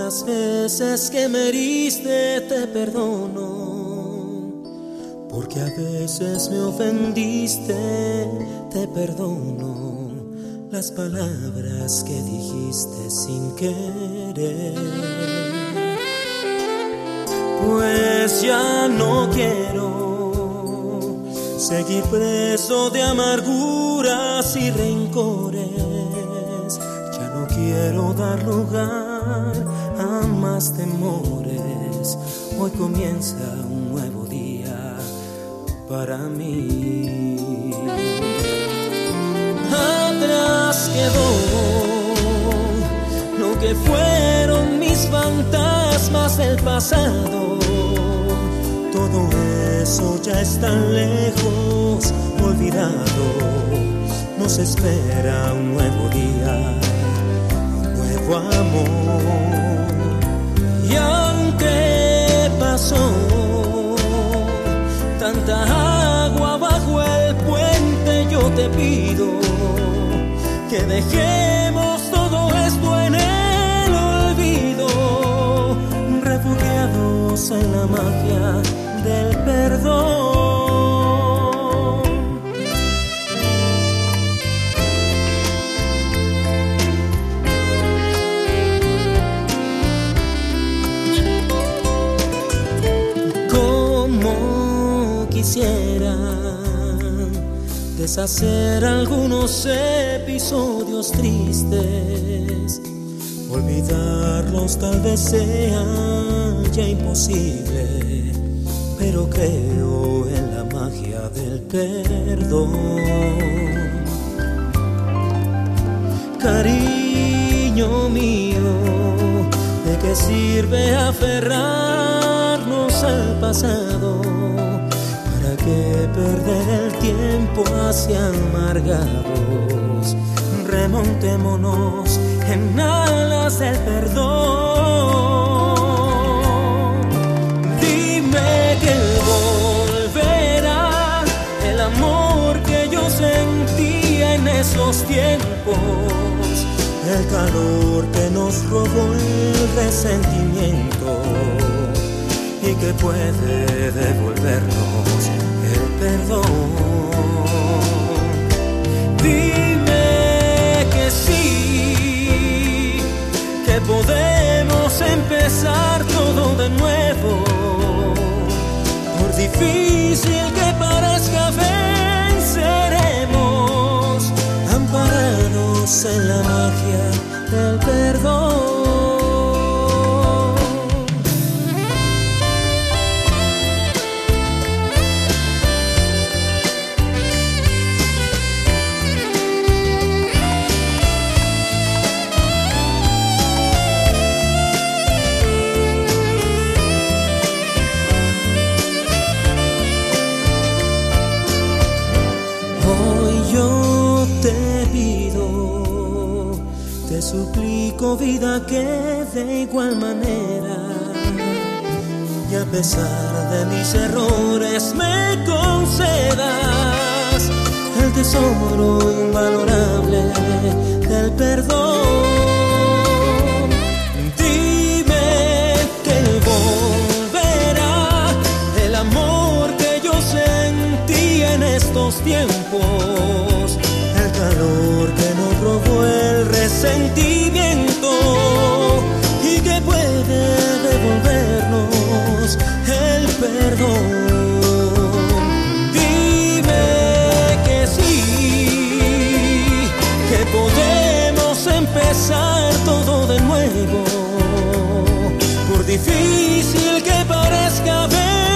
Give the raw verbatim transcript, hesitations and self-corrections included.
las veces que me heriste te perdono, porque a veces me ofendiste, te perdono las palabras que dijiste sin querer. Pues ya no quiero seguir preso de amarguras y rencores. Ya no quiero dar lugar a más temores. Hoy comienza un nuevo día para mí. Atrás quedó lo que fueron mis fantasmas del pasado. Todo eso ya está lejos, olvidado. Nos espera un nuevo día, un nuevo amor. Y aunque pasó tanta agua bajo el puente, yo te pido que dejemos todo esto en el olvido, refugiados en la magia del perdón. Como quisiera deshacer algunos episodios tristes, olvidarlos tal vez sea ya imposible, pero creo en la magia del perdón. Cariño mío, ¿de qué sirve aferrarnos al pasado? ¿Para qué perder el tiempo hacia amargados? Remontémonos en alas del perdón. Dime que volverá el amor que yo sentía en esos tiempos, el calor que nos robó el resentimiento y que puede devolvernos el perdón. Dime que sí, que podemos empezar todo de nuevo. Por difícil que parezca, venceremos, amparados en la magia del perdón. Te suplico, vida, que de igual manera, y a pesar de mis errores, me concedas el tesoro invalorable del perdón. Dime que volverá el amor que yo sentí en estos tiempos, el calor que nos robó el resentimiento y que puede devolvernos el perdón. Dime que sí, que podemos empezar todo de nuevo. Por difícil que parezca, ver